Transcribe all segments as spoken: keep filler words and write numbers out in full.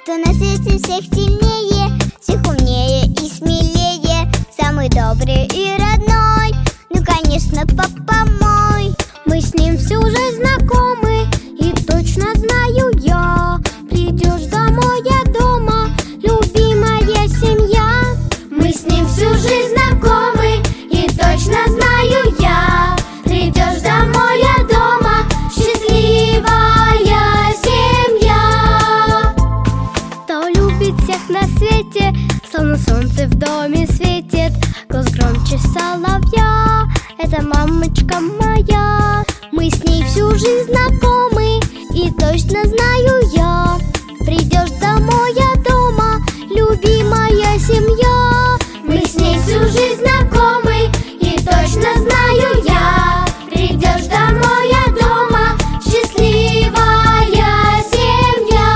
кто на свете всех сильнее, всех умнее и смелее, самый добрый и родной, ну, конечно, папа мой. Мы с ним всю жизнь знакомы, и точно знаю я, придешь домой, я дома, любимая семья. Мы с ним всю жизнь знакомы, и точно знаю я, придешь домой, я дома, счастливая семья. Кто любит всех на свете, словно солнце в доме светит, голос громче соловья, это мамочка моя. Мы с ней всю жизнь знакомы, и точно знаю я, придешь домой, я дома, любимая семья. Мы с ней всю жизнь знакомы, и точно знаю я, придешь домой, я дома, счастливая семья.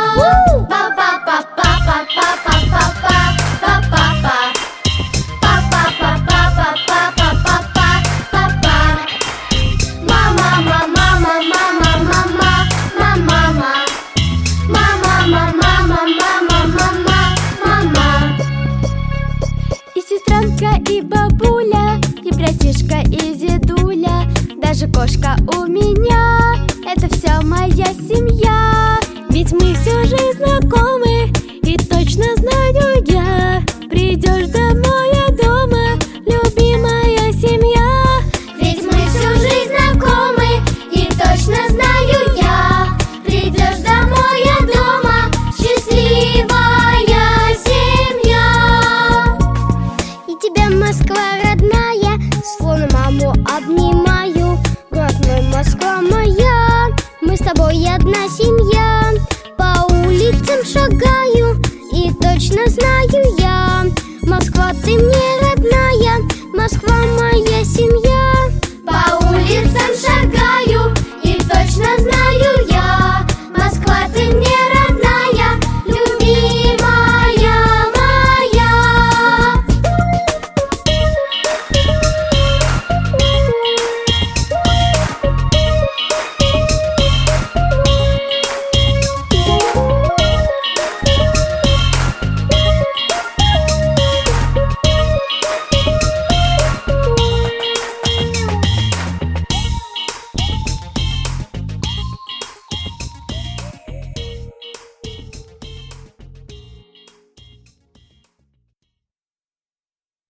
И сестренка, и бабуля, и братишка, и дедуля, даже кошка у меня, это вся моя семья. Ведь мы всю жизнь знакомы,